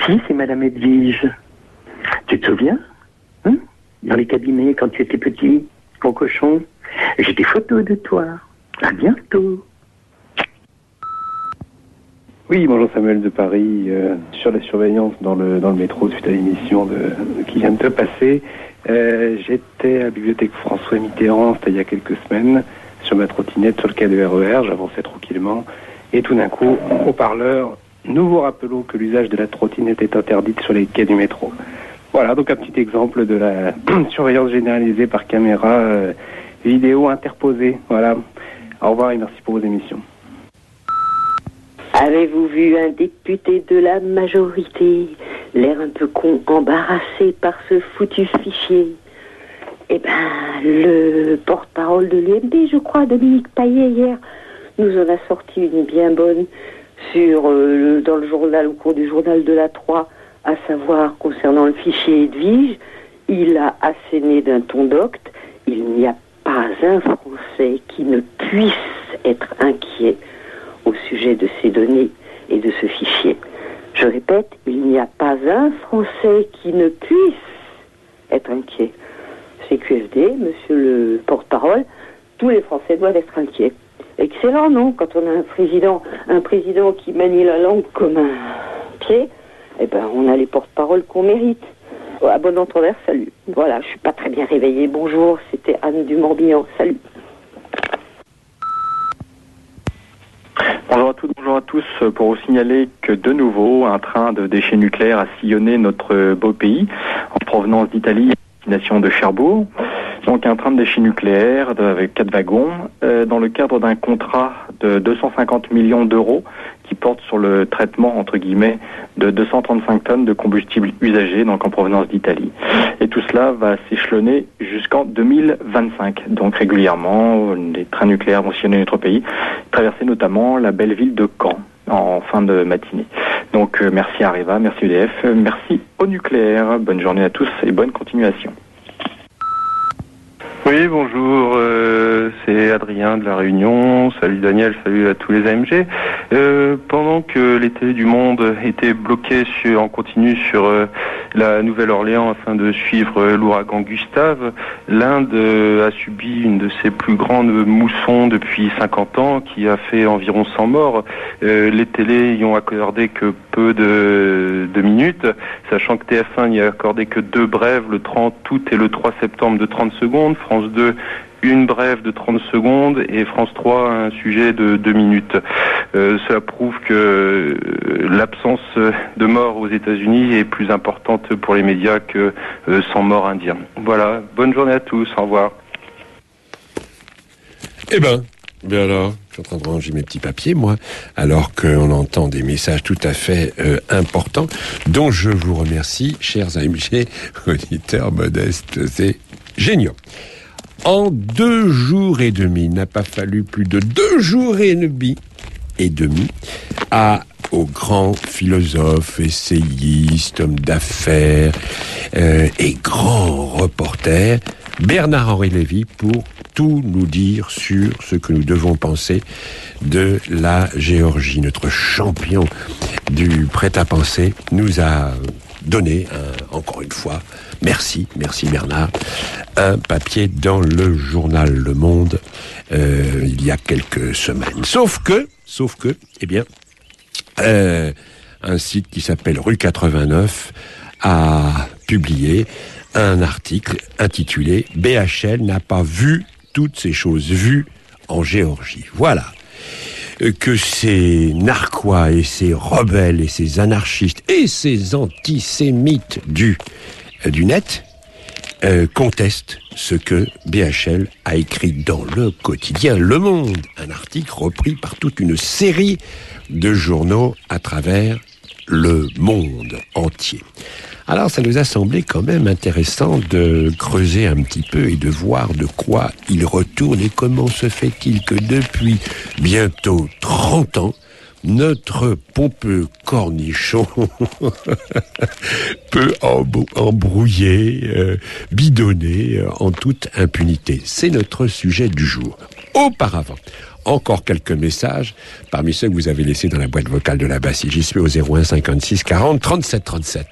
Si, c'est Madame Edwige. Tu te souviens, hein, dans les cabinets, quand tu étais petit, mon cochon, j'ai des photos de toi. À bientôt. Oui, bonjour Samuel de Paris. Sur la surveillance dans le métro suite à l'émission qui vient de te passer, j'étais à la bibliothèque François Mitterrand, c'était il y a quelques semaines, sur ma trottinette sur le quai de RER, j'avançais tranquillement, et tout d'un coup, au haut-parleur, nous vous rappelons que l'usage de la trottinette est interdite sur les quais du métro. Voilà, donc un petit exemple de la surveillance généralisée par caméra vidéo interposée. Voilà. Au revoir et merci pour vos émissions. Avez-vous vu un député de la majorité, l'air un peu con, embarrassé par ce foutu fichier? Eh ben, le porte-parole de l'UMP, je crois, Dominique Paillet, hier, nous en a sorti une bien bonne dans le journal, au cours du journal de la 3, à savoir, concernant le fichier Edwige, il a asséné d'un ton docte, il n'y a pas un Français qui ne puisse être inquiet au sujet de ces données et de ce fichier. Je répète, il n'y a pas un Français qui ne puisse être inquiet. CQFD, monsieur le porte-parole, tous les Français doivent être inquiets. Excellent, non? Quand on a un président qui manie la langue comme un pied, eh ben, on a les porte-paroles qu'on mérite. À bon entendeur, salut. Voilà, je suis pas très bien réveillée. Bonjour, c'était Anne du Morbihan. Salut. Bonjour à toutes, bonjour à tous. Pour vous signaler que de nouveau, un train de déchets nucléaires a sillonné notre beau pays en provenance d'Italie, destination de Cherbourg. Donc un train de déchets nucléaires avec 4 wagons dans le cadre d'un contrat de 250 millions d'euros qui porte sur le traitement, entre guillemets, de 235 tonnes de combustible usagé, donc en provenance d'Italie. Et tout cela va s'échelonner jusqu'en 2025. Donc régulièrement, les trains nucléaires vont sillonner notre pays, traverser notamment la belle ville de Caen en fin de matinée. Donc merci Areva, merci EDF, merci au nucléaire. Bonne journée à tous et bonne continuation. Oui, bonjour, c'est Adrien de La Réunion. Salut Daniel, salut à tous les AMG. Pendant que les télés du monde étaient bloquées en continu sur la Nouvelle-Orléans afin de suivre l'ouragan Gustave, l'Inde a subi une de ses plus grandes moussons depuis 50 ans qui a fait environ 100 morts. Les télés y ont accordé que peu de minutes, sachant que TF1 n'y a accordé que 2 brèves, le 30 août et le 3 septembre de 30 secondes. France 2, une brève de 30 secondes et France 3, un sujet de 2 minutes. Cela prouve que l'absence de morts aux États-Unis est plus importante pour les médias que 100 morts indiens. Voilà, bonne journée à tous, au revoir. Eh ben alors, je suis en train de ranger mes petits papiers, moi, alors qu'on entend des messages tout à fait importants, dont je vous remercie, chers AMG, auditeurs modestes, c'est génial. En 2 jours et demi, il n'a pas fallu plus de 2 jours et demi, au grand philosophe, essayiste, homme d'affaires et grand reporter, Bernard-Henri Lévy, pour tout nous dire sur ce que nous devons penser de la Géorgie. Notre champion du prêt-à-penser nous a donné, encore une fois, merci Bernard, un papier dans le journal Le Monde il y a quelques semaines. Sauf que, eh bien, un site qui s'appelle Rue 89 a publié un article intitulé « BHL n'a pas vu toutes ces choses vues en Géorgie ». Voilà. Que ces narquois et ces rebelles et ces anarchistes et ces antisémites du net contestent ce que BHL a écrit dans le quotidien Le Monde, un article repris par toute une série de journaux à travers le monde entier. Alors ça nous a semblé quand même intéressant de creuser un petit peu et de voir de quoi il retourne et comment se fait-il que depuis bientôt 30 ans, notre pompeux cornichon peut embrouiller, bidonner en toute impunité. C'est notre sujet du jour. Auparavant, encore quelques messages parmi ceux que vous avez laissés dans la boîte vocale de la Bastille. J'y suis au 01 56 40 37 37.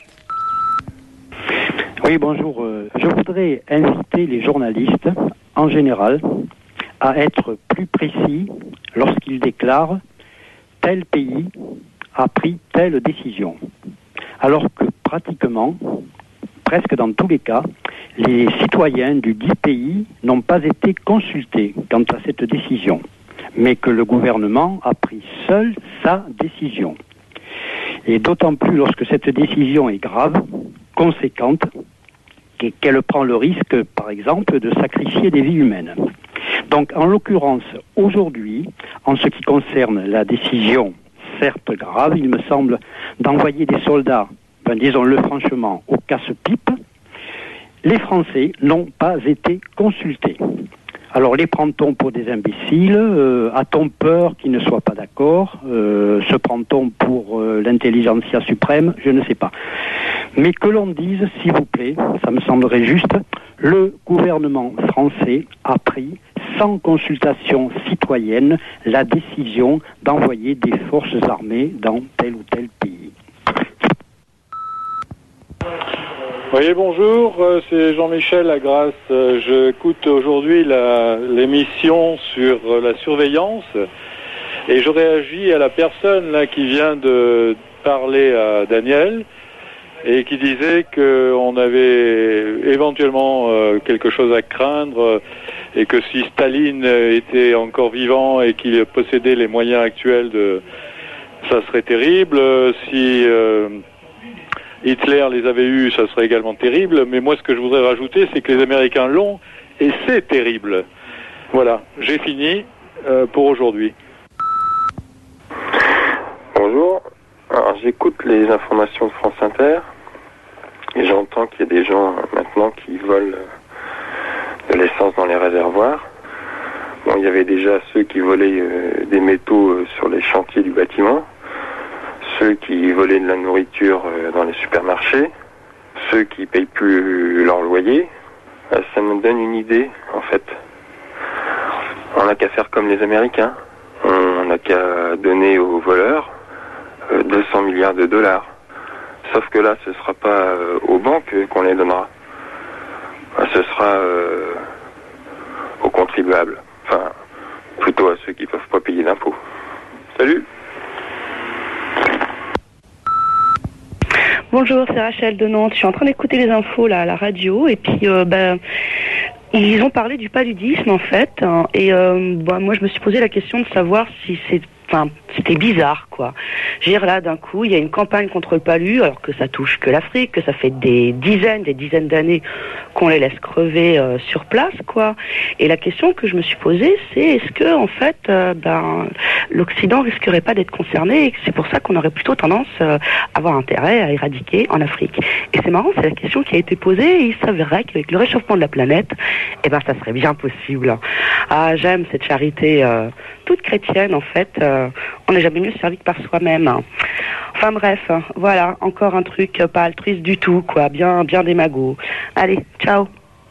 Oui, bonjour. Je voudrais inviter les journalistes, en général, à être plus précis lorsqu'ils déclarent « tel pays a pris telle décision ». Alors que pratiquement, presque dans tous les cas, les citoyens du dit pays n'ont pas été consultés quant à cette décision, mais que le gouvernement a pris seul sa décision. Et d'autant plus lorsque cette décision est grave, conséquente, et qu'elle prend le risque, par exemple, de sacrifier des vies humaines. Donc, en l'occurrence, aujourd'hui, en ce qui concerne la décision, certes grave, il me semble, d'envoyer des soldats, disons-le franchement, au casse-pipe, les Français n'ont pas été consultés. Alors, les prend-on pour des imbéciles? A-t-on peur qu'ils ne soient pas d'accord? Se prend-on pour l'intelligentsia suprême? Je ne sais pas. Mais que l'on dise, s'il vous plaît, ça me semblerait juste, le gouvernement français a pris, sans consultation citoyenne, la décision d'envoyer des forces armées dans tel ou tel pays. Oui, bonjour, c'est Jean-Michel Agrasse. J'écoute aujourd'hui l'émission sur la surveillance et je réagis à la personne là qui vient de parler à Daniel et qui disait qu'on avait éventuellement quelque chose à craindre et que si Staline était encore vivant et qu'il possédait les moyens actuels, ça serait terrible. Si Hitler les avait eus, ça serait également terrible. Mais moi, ce que je voudrais rajouter, c'est que les Américains l'ont et c'est terrible. Voilà, j'ai fini pour aujourd'hui. Bonjour. Alors, j'écoute les informations de France Inter et j'entends qu'il y a des gens maintenant qui volent de l'essence dans les réservoirs. Bon, il y avait déjà ceux qui volaient des métaux sur les chantiers du bâtiment, ceux qui volaient de la nourriture dans les supermarchés, ceux qui payent plus leur loyer. Ça me donne une idée, en fait. On n'a qu'à faire comme les Américains. On n'a qu'à donner aux voleurs 200 milliards de dollars. Sauf que là, ce ne sera pas aux banques qu'on les donnera. Ce sera aux contribuables. Enfin, plutôt à ceux qui ne peuvent pas payer d'impôts. Salut! Bonjour, c'est Rachel de Nantes. Je suis en train d'écouter les infos là, à la radio et puis ils ont parlé du paludisme en fait. Et moi je me suis posé la question de savoir si c'était bizarre, quoi. Je veux dire, là, d'un coup, il y a une campagne contre le palu, alors que ça touche que l'Afrique, que ça fait des dizaines d'années qu'on les laisse crever sur place, quoi. Et la question que je me suis posée, c'est est-ce que, en fait, l'Occident risquerait pas d'être concerné et que c'est pour ça qu'on aurait plutôt tendance à avoir intérêt à éradiquer en Afrique. Et c'est marrant, c'est la question qui a été posée et il s'avérerait qu'avec le réchauffement de la planète, ça serait bien possible. Ah, j'aime cette charité toute chrétienne, en fait. On n'est jamais mieux servi que par soi-même. Enfin bref, voilà, encore un truc pas altruiste du tout, quoi, bien démago. Allez, ciao.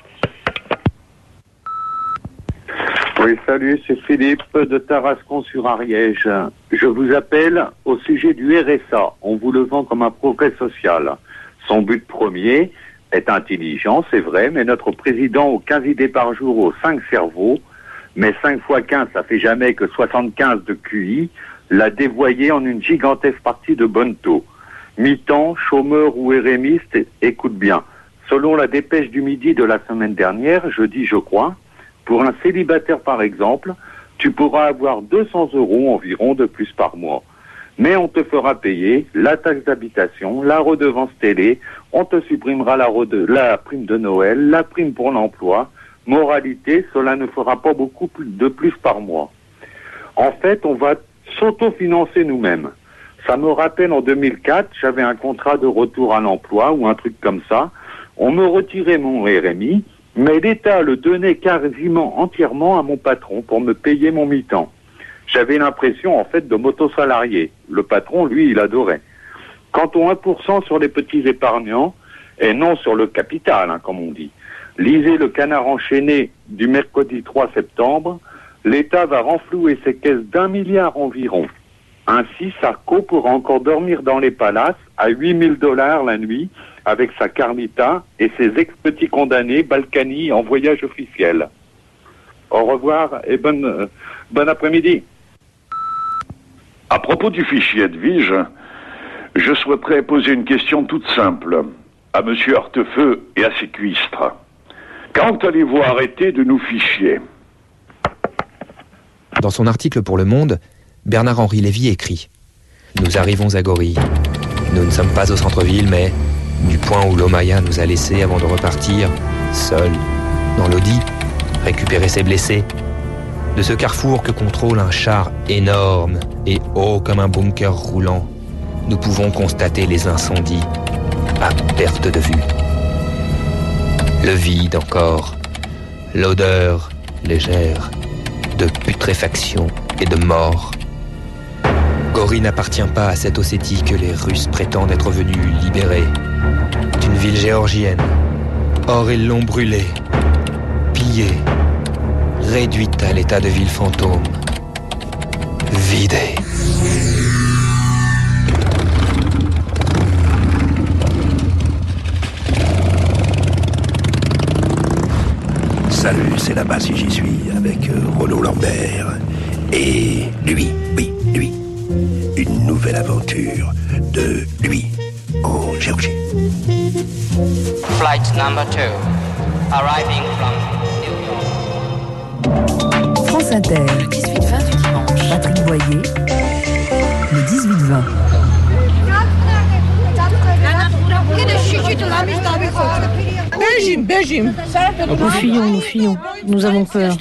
Oui, salut, c'est Philippe de Tarascon-sur-Ariège. Je vous appelle au sujet du RSA. On vous le vend comme un progrès social. Son but premier est intelligent, c'est vrai, mais notre président aux 15 idées par jour aux 5 cerveaux, mais 5 fois 15, ça fait jamais que 75 de QI, l'a dévoyé en une gigantesque partie de Bonneto. Mi-temps, chômeur ou érémiste, écoute bien. Selon la dépêche du Midi de la semaine dernière, jeudi je crois, pour un célibataire par exemple, tu pourras avoir 200 € environ de plus par mois. Mais on te fera payer la taxe d'habitation, la redevance télé, on te supprimera la prime de Noël, la prime pour l'emploi. Moralité, cela ne fera pas beaucoup de plus par mois. En fait, on va s'autofinancer nous-mêmes. Ça me rappelle en 2004, j'avais un contrat de retour à l'emploi ou un truc comme ça. On me retirait mon RMI, mais l'État le donnait quasiment entièrement à mon patron pour me payer mon mi-temps. j'avais l'impression, en fait, de m'auto-salarier. Le patron, lui, il adorait. Quant au 1% sur les petits épargnants, et non sur le capital, hein, comme on dit. Lisez le Canard enchaîné du mercredi 3 septembre. L'État va renflouer ses caisses d'1 milliard environ. Ainsi, Sarko pourra encore dormir dans les palaces à $8 000 la nuit avec sa Carlita et ses ex-petits condamnés Balkany en voyage officiel. Au revoir et bon après-midi. À propos du fichier Edwige, je souhaiterais poser une question toute simple à M. Hortefeux et à ses cuistres. Quand allez-vous arrêter de nous ficher ? Dans son article pour Le Monde, Bernard-Henri Lévy écrit « Nous arrivons à Gori. Nous ne sommes pas au centre-ville, mais du point où l'Omaya nous a laissés avant de repartir, seuls, dans l'Audi, récupérer ses blessés. De ce carrefour que contrôle un char énorme et haut comme un bunker roulant, nous pouvons constater les incendies à perte de vue. Le vide encore, l'odeur légère de putréfaction et de mort. Gori n'appartient pas à cette Ossétie que les Russes prétendent être venus libérer. C'est une ville géorgienne. Or, ils l'ont brûlée, pillée, réduite à l'état de ville fantôme, vidée. Salut, c'est là-bas si j'y suis, avec Renaud Lambert. Et lui, une nouvelle aventure de lui en Géorgie. Flight number 2, arriving from New York. France Inter. Le 18-20 du dimanche. Patrick Boyer. Le 18-20. Nous fuyons, nous avons peur.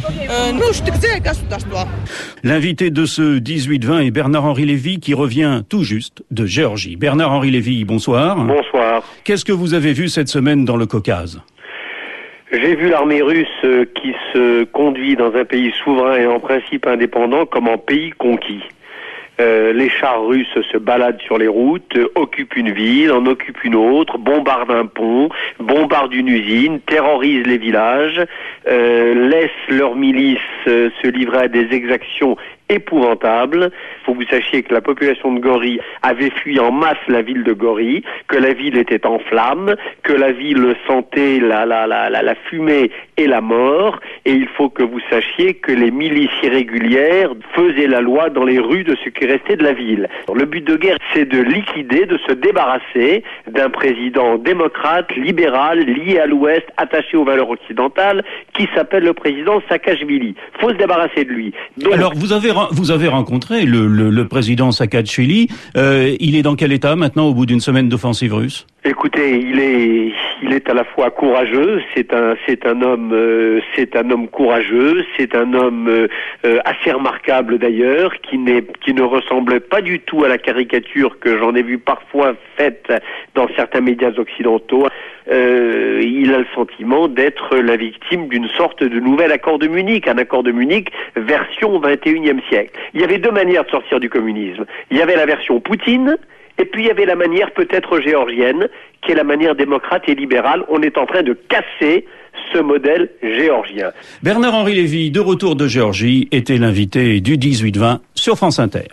L'invité de ce 18-20 est Bernard-Henri Lévy qui revient tout juste de Géorgie. Bernard-Henri Lévy, bonsoir. Bonsoir. Qu'est-ce que vous avez vu cette semaine dans le Caucase ? J'ai vu l'armée russe qui se conduit dans un pays souverain et en principe indépendant comme en pays conquis. Les chars russes se baladent sur les routes, occupent une ville, en occupent une autre, bombardent un pont, bombardent une usine, terrorisent les villages, laissent leurs milices se livrer à des exactions épouvantables. Il faut que vous sachiez que la population de Gori avait fui en masse la ville de Gori, que la ville était en flammes, que la ville sentait la fumée et la mort, et il faut que vous sachiez que les milices irrégulières faisaient la loi dans les rues de ce qui restait de la ville. Le but de guerre, c'est de liquider, de se débarrasser d'un président démocrate, libéral, lié à l'Ouest, attaché aux valeurs occidentales, qui s'appelle le président Saakashvili. Faut se débarrasser de lui. Donc, alors, vous avez rencontré le président Saakashvili. Il est dans quel état maintenant au bout d'une semaine d'offensive russe ? Écoutez, il est à la fois courageux, c'est un homme courageux, c'est un homme assez remarquable d'ailleurs, qui ne ressemble pas du tout à la caricature que j'en ai vu parfois faite dans certains médias occidentaux. Il a le sentiment d'être la victime d'une sorte de nouvel accord de Munich, un accord de Munich version 21e siècle. Il y avait deux manières de sortir du communisme. Il y avait la version Poutine, et puis il y avait la manière peut-être géorgienne, qui est la manière démocrate et libérale. On est en train de casser ce modèle géorgien. Bernard-Henri Lévy, de retour de Géorgie, était l'invité du 18-20 sur France Inter.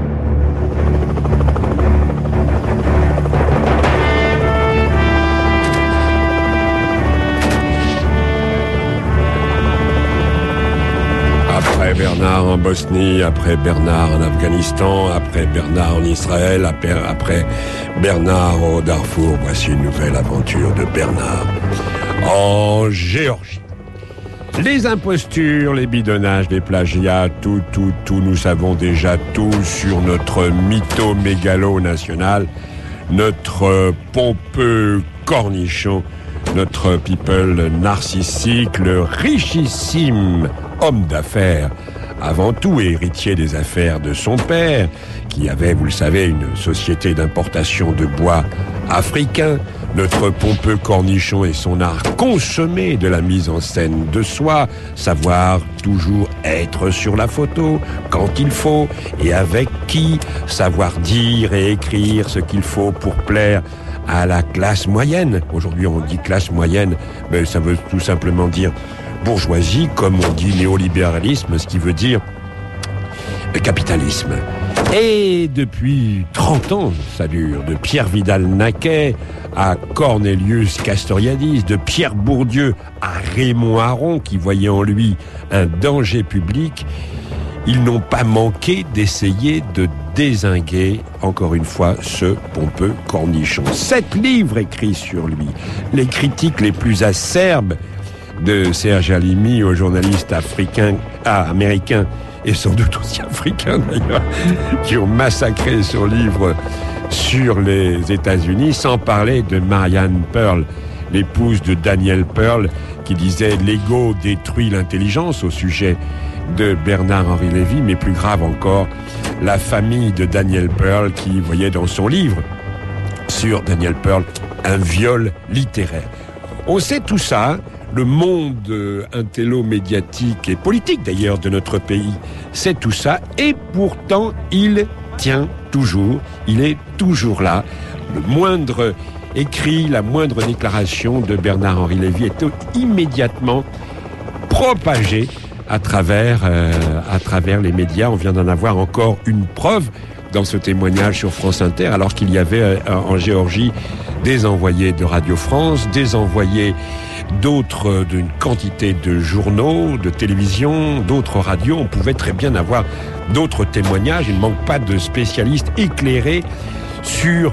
Après Bernard en Bosnie, après Bernard en Afghanistan, après Bernard en Israël, après Bernard au Darfour, voici une nouvelle aventure de Bernard en Géorgie. Les impostures, les bidonnages, les plagiats, tout, nous savons déjà tout sur notre mytho-mégalo national, notre pompeux cornichon, notre people narcissique, le richissime homme d'affaires, avant tout héritier des affaires de son père, qui avait, vous le savez, une société d'importation de bois africain, Notre pompeux cornichon et son art consommé de la mise en scène de soi, savoir toujours être sur la photo quand il faut et avec qui, savoir dire et écrire ce qu'il faut pour plaire à la classe moyenne. Aujourd'hui on dit classe moyenne, mais ça veut tout simplement dire bourgeoisie, comme on dit néolibéralisme, ce qui veut dire capitalisme. Et depuis 30 ans, ça dure, de Pierre Vidal-Naquet à Cornelius Castoriadis, de Pierre Bourdieu à Raymond Aron, qui voyait en lui un danger public, ils n'ont pas manqué d'essayer de dézinguer, encore une fois, ce pompeux cornichon. 7 livres écrits sur lui, les critiques les plus acerbes de Serge Halimi aux journalistes américains, et sans doute aussi africains d'ailleurs, qui ont massacré son livre sur les États-Unis, sans parler de Marianne Pearl, l'épouse de Daniel Pearl, qui disait « l'ego détruit l'intelligence » au sujet de Bernard-Henri Lévy, mais plus grave encore, la famille de Daniel Pearl qui voyait dans son livre sur Daniel Pearl un viol littéraire. On sait tout ça. Le monde intello-médiatique et politique d'ailleurs de notre pays, c'est tout ça, et pourtant il tient toujours, il est toujours là. Le moindre écrit, la moindre déclaration de Bernard-Henri Lévy est immédiatement propagée à travers les médias. On vient d'en avoir encore une preuve dans ce témoignage sur France Inter, alors qu'il y avait en Géorgie des envoyés de Radio France, des envoyés d'une quantité de journaux, de télévision, d'autres radios. On pouvait très bien avoir d'autres témoignages. Il ne manque pas de spécialistes éclairés sur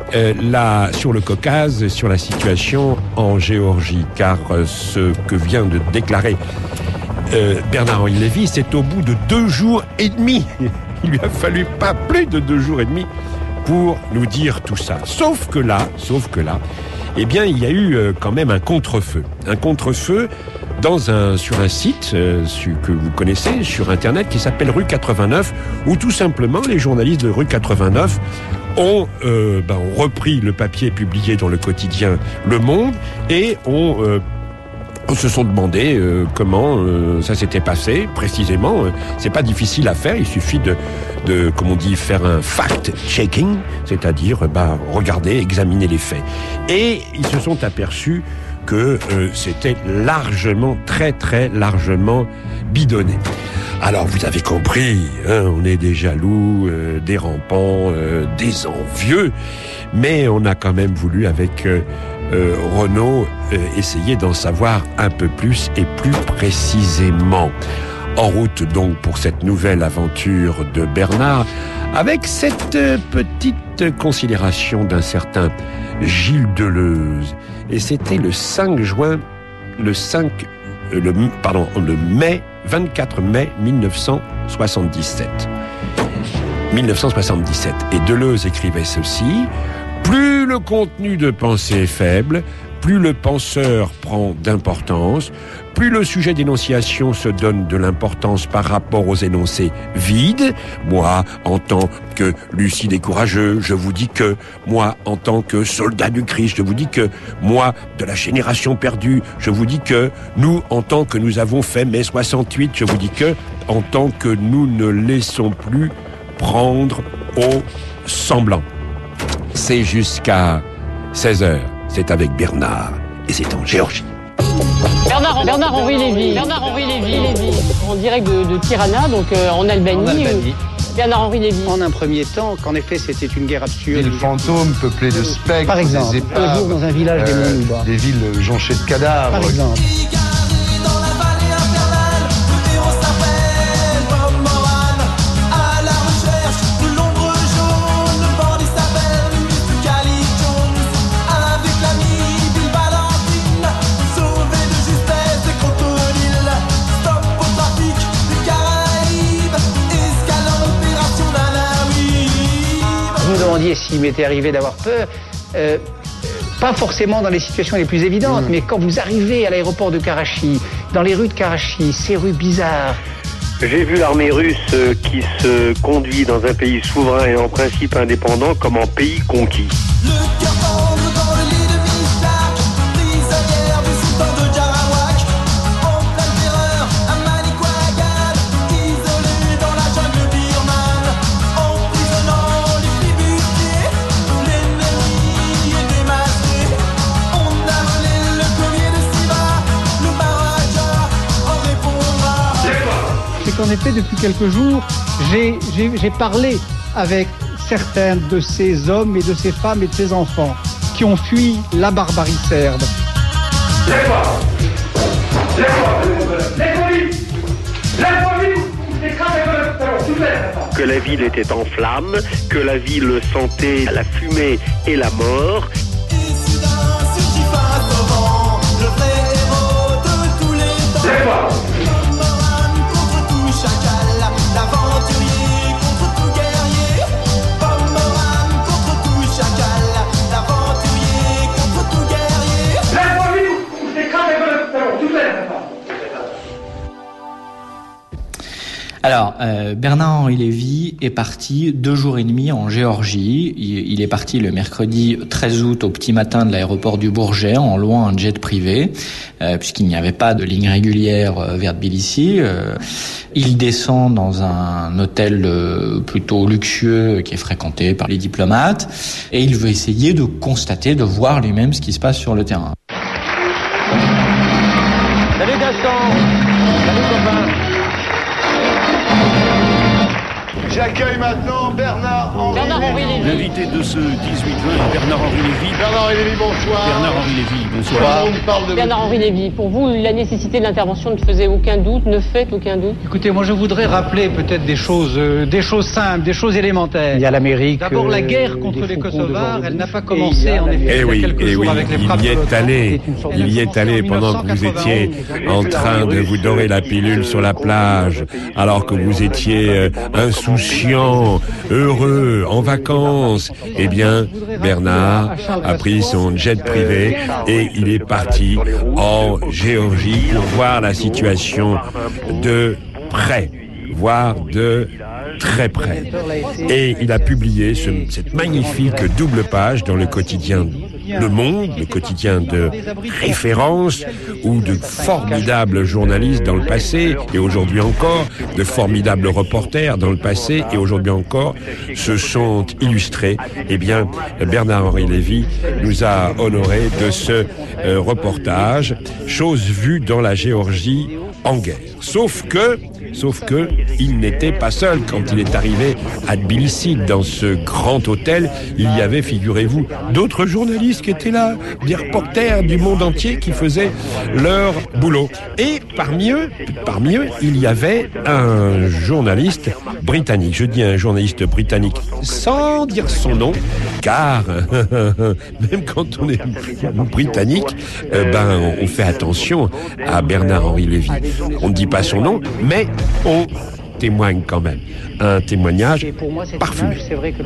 le Caucase, sur la situation en Géorgie, car ce que vient de déclarer Bernard-Henri Lévy, c'est au bout de 2 jours et demi. Il lui a fallu pas plus de 2 jours et demi pour nous dire tout ça. Sauf que là, eh bien, il y a eu quand même un contre-feu. Un contre-feu sur un site que vous connaissez, sur Internet, qui s'appelle Rue 89, où tout simplement les journalistes de Rue 89 ont repris le papier publié dans le quotidien Le Monde et se sont demandé comment ça s'était passé précisément. C'est pas difficile à faire, il suffit de comme on dit, faire un fact-checking, c'est-à-dire regarder, examiner les faits. Et ils se sont aperçus que c'était largement, très très largement bidonné. Alors vous avez compris, on est des jaloux, des rampants, des envieux, mais on a quand même voulu avec Renaud essayer d'en savoir un peu plus et plus précisément. En route donc pour cette nouvelle aventure de Bernard, avec cette petite considération d'un certain Gilles Deleuze. Et c'était le 24 mai 1977. Et Deleuze écrivait ceci: plus le contenu de pensée est faible, plus le penseur prend d'importance, plus le sujet d'énonciation se donne de l'importance par rapport aux énoncés vides. Moi, en tant que lucide et courageux, je vous dis que. Moi, en tant que soldat du Christ, je vous dis que. Moi, de la génération perdue, je vous dis que. Nous, en tant que nous avons fait mai 68, je vous dis que. En tant que nous ne laissons plus prendre au semblant. C'est jusqu'à 16h. C'est avec Bernard et c'est en Géorgie. Bernard-Henri Lévy, en direct de Tirana, donc en Albanie. Bernard-Henri Lévy. En un premier temps, qu'en effet c'était une guerre absurde. Des fantômes peuplés de spectres, par exemple, des épaves, un jour dans un village des Monts-Louba. Des villes jonchées de cadavres. Par exemple. S'il m'était arrivé d'avoir peur, pas forcément dans les situations les plus évidentes, mais quand vous arrivez à l'aéroport de Karachi, dans les rues de Karachi, ces rues bizarres. J'ai vu l'armée russe qui se conduit dans un pays souverain et en principe indépendant comme en pays conquis. Le cœur tendre dans le lit de j'en ai fait depuis quelques jours. J'ai parlé avec certains de ces hommes et de ces femmes et de ces enfants qui ont fui la barbarie serbe. Que la ville était en flammes, que la ville sentait la fumée et la mort. Alors, Bernard-Henri Lévy est parti 2 jours et demi en Géorgie. Il est parti le mercredi 13 août au petit matin de l'aéroport du Bourget en louant un jet privé, puisqu'il n'y avait pas de ligne régulière vers Tbilissi. Il descend dans un hôtel plutôt luxueux qui est fréquenté par les diplomates et il veut essayer de constater, de voir lui-même ce qui se passe sur le terrain. Salut Gaston. Salut copain. J'accueille maintenant Bernard-Henri Lévy. L'invité de ce 18-20 est Bernard-Henri Lévy. Bernard-Henri Lévy, bonsoir. Bernard-Henri Lévy, bonsoir. Bernard-Henri Lévy, pour vous, la nécessité de l'intervention ne faisait aucun doute, ne fait aucun doute? Écoutez, moi je voudrais rappeler peut-être des choses simples, des choses élémentaires. Il y a l'Amérique. D'abord, la guerre contre les Kosovars, elle n'a pas commencé en effet il y a quelques jours avec les frappes. Il y est allé pendant que vous étiez en train de vous dorer la pilule sur la plage, alors que vous étiez insouciant, heureux, en vacances. Eh bien, Bernard a pris son jet privé et il est parti en Géorgie pour voir la situation de près, voire de très près. Et il a publié cette magnifique double page dans le quotidien Le Monde, le quotidien de référence, où de formidables journalistes dans le passé, et aujourd'hui encore, de formidables reporters dans le passé, et aujourd'hui encore, se sont illustrés. Eh bien, Bernard-Henri Lévy nous a honorés de ce reportage, chose vue dans la Géorgie en guerre. Sauf que, il n'était pas seul. Quand il est arrivé à Tbilissi, dans ce grand hôtel, il y avait, figurez-vous, d'autres journalistes qui étaient là, des reporters du monde entier qui faisaient leur boulot. Et parmi eux, il y avait un journaliste britannique. Je dis un journaliste britannique sans dire son nom, car même quand on est britannique, on fait attention à Bernard-Henri Lévy. On ne dit pas son nom, mais on témoigne quand même. Un témoignage parfumé.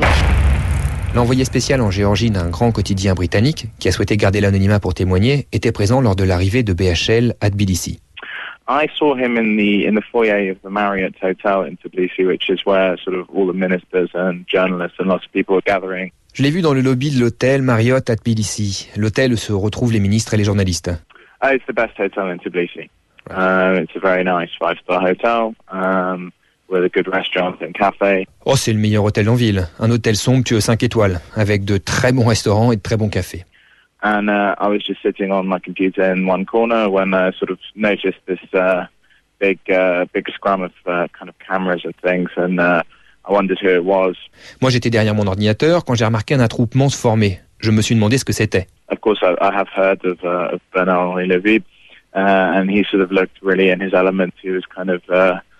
L'envoyé spécial en Géorgie d'un grand quotidien britannique, qui a souhaité garder l'anonymat pour témoigner, était présent lors de l'arrivée de BHL à Tbilissi. I saw him in the foyer of the Marriott Hotel in Tbilisi, which is where sort of all the ministers and journalists and lots of people are gathering. Je l'ai vu dans le lobby de l'hôtel Marriott à Tbilissi, l'hôtel où se retrouvent les ministres et les journalistes. It's the best hotel in Tbilisi. It's a very nice 5-star hotel with a good restaurant and cafe. Oh, c'est le meilleur hôtel en ville. Un hôtel somptueux 5 étoiles, avec de très bons restaurants et de très bons cafés. And I was just sitting on my computer in one corner when I sort of noticed this big scrum of kind of cameras and things, and I wondered who it was. Moi, j'étais derrière mon ordinateur quand j'ai remarqué un attroupement se former. Je me suis demandé ce que c'était. Of course, I have heard of Bernard-Henri Lévy, and he sort of looked really in his element. He was kind of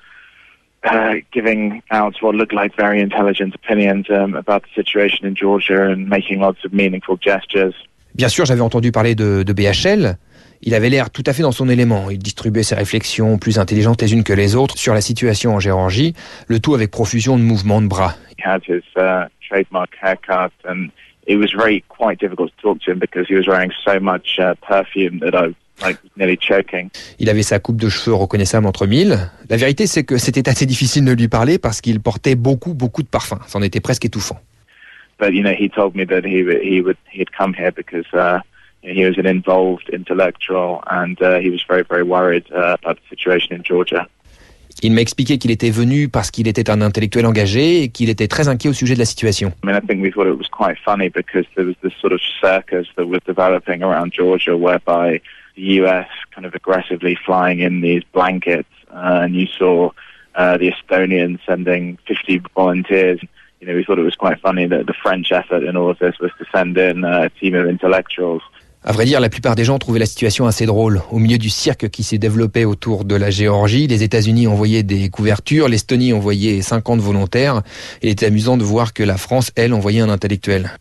giving out what looked like very intelligent opinions about the situation in Georgia and making lots of meaningful gestures. Bien sûr, j'avais entendu parler de BHL. Il avait l'air tout à fait dans son élément. Il distribuait ses réflexions plus intelligentes les unes que les autres sur la situation en Géorgie, le tout avec profusion de mouvements de bras. He had his trademark haircut, and it was quite difficult to talk to him because he was wearing so much perfume that I was nearly choking. Il avait sa coupe de cheveux reconnaissable entre mille. La vérité, c'est que c'était assez difficile de lui parler parce qu'il portait beaucoup de parfums. C'en était presque étouffant. But he told me that he'd come here because he was an involved intellectual and he was very, very worried about the situation in Georgia. Il m'a expliqué qu'il était venu parce qu'il était un intellectuel engagé et qu'il était très inquiet au sujet de la situation. I mean, I think we thought it was quite funny because there was this sort of circus that was developing around Georgia whereby the US kind of aggressively flying in these blankets and you saw the Estonians sending 50 volunteers. You know, we thought it was quite funny that the French effort in all of this was to send in a team of intellectuals. À vrai dire, la plupart des gens trouvaient la situation assez drôle. Au milieu du cirque qui s'est développé autour de la Géorgie, les États-Unis envoyaient des couvertures, l'Estonie envoyait 50 volontaires. Il était amusant de voir que la France, elle, envoyait un intellectuel.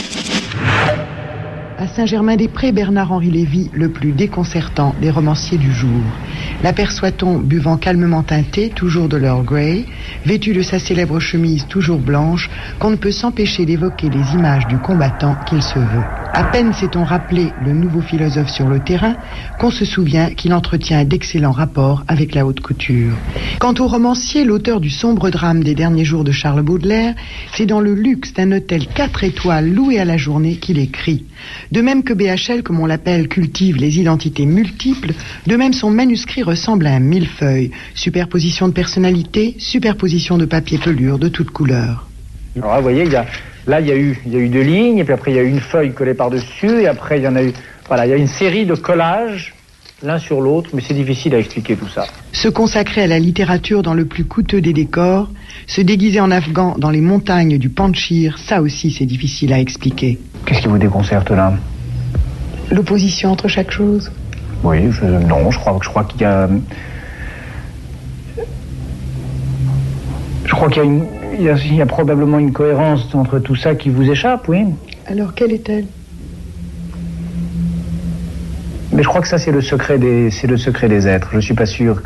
À Saint-Germain-des-Prés, Bernard-Henri Lévy, le plus déconcertant des romanciers du jour. L'aperçoit-on buvant calmement un thé, toujours de l'Earl Grey, vêtu de sa célèbre chemise toujours blanche, qu'on ne peut s'empêcher d'évoquer les images du combattant qu'il se veut. À peine s'est-on rappelé le nouveau philosophe sur le terrain, qu'on se souvient qu'il entretient d'excellents rapports avec la haute couture. Quant au romancier, l'auteur du sombre drame des derniers jours de Charles Baudelaire, c'est dans le luxe d'un hôtel 4 étoiles loué à la journée qu'il écrit. De même que BHL, comme on l'appelle, cultive les identités multiples, de même son manuscrit ressemble à un millefeuille. Superposition de personnalités, superposition de papier pelure de toutes couleurs. Alors là, vous voyez, il y a eu 2 lignes, et puis après il y a eu une feuille collée par-dessus, et après il y en a eu... Voilà, il y a une série de collages, l'un sur l'autre, mais c'est difficile à expliquer tout ça. Se consacrer à la littérature dans le plus coûteux des décors, se déguiser en afghan dans les montagnes du Panchir, ça aussi c'est difficile à expliquer. Qu'est-ce qui vous déconcerte là? L'opposition entre chaque chose. Oui, non, je crois qu'il y a... Je crois qu'il y a probablement une cohérence entre tout ça qui vous échappe, oui. Alors quelle est-elle? Mais je crois que ça c'est le secret des êtres. Je suis pas sûr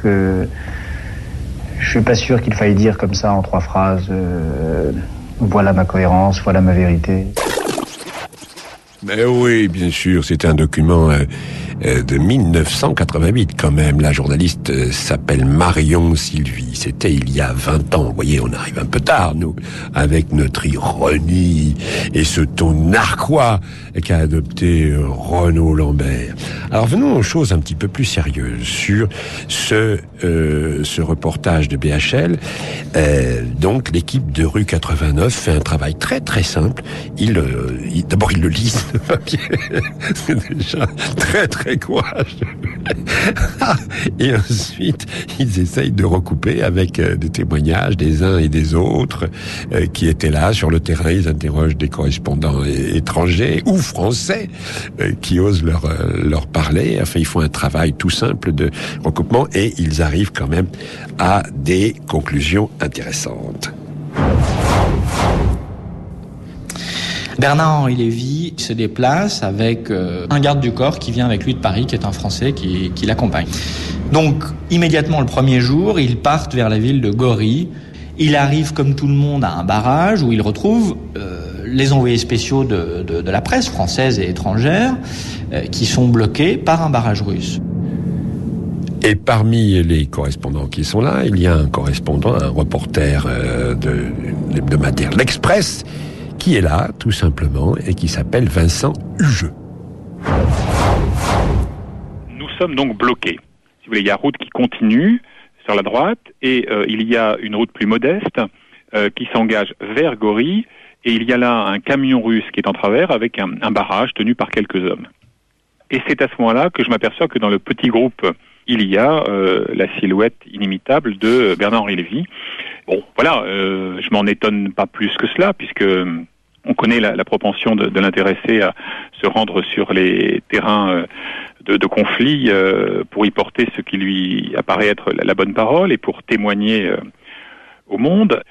qu'il faille dire comme ça en 3 phrases. Voilà ma cohérence, voilà ma vérité. Mais oui, bien sûr, c'est un document de 1988 quand même. La journaliste s'appelle Marion Sylvie. C'était il y a 20 ans. Vous voyez, on arrive un peu tard, nous, avec notre ironie et ce ton narquois qu'a adopté Renaud Lambert. Alors venons aux choses un petit peu plus sérieuses sur ce reportage de BHL. Donc l'équipe de Rue 89 fait un travail très très simple. D'abord ils le lisent le papier. C'est déjà très très courageux. Et ensuite ils essayent de recouper avec des témoignages des uns et des autres qui étaient là sur le terrain. Ils interrogent des correspondants étrangers ou français qui osent leur parler. Enfin, ils font un travail tout simple de recoupement et ils arrivent quand même à des conclusions intéressantes. Bernard-Henri Lévy se déplace avec un garde du corps qui vient avec lui de Paris, qui est un Français qui l'accompagne. Donc, immédiatement le premier jour, ils partent vers la ville de Gori. Il arrive comme tout le monde à un barrage où il retrouve les envoyés spéciaux de la presse française et étrangère qui sont bloqués par un barrage russe. Et parmi les correspondants qui sont là, il y a un correspondant, un reporter de l'hebdomadaire L'Express, qui est là, tout simplement, et qui s'appelle Vincent Hugeux. Nous sommes donc bloqués. Si vous voulez, il y a route qui continue sur la droite, et il y a une route plus modeste qui s'engage vers Gori, et il y a là un camion russe qui est en travers avec un barrage tenu par quelques hommes. Et c'est à ce moment-là que je m'aperçois que dans le petit groupe, il y a la silhouette inimitable de Bernard-Henri Lévy. Bon, voilà, je m'en étonne pas plus que cela, puisque on connaît la propension de l'intéressé à se rendre sur les terrains de conflit pour y porter ce qui lui apparaît être la bonne parole et pour témoigner au monde.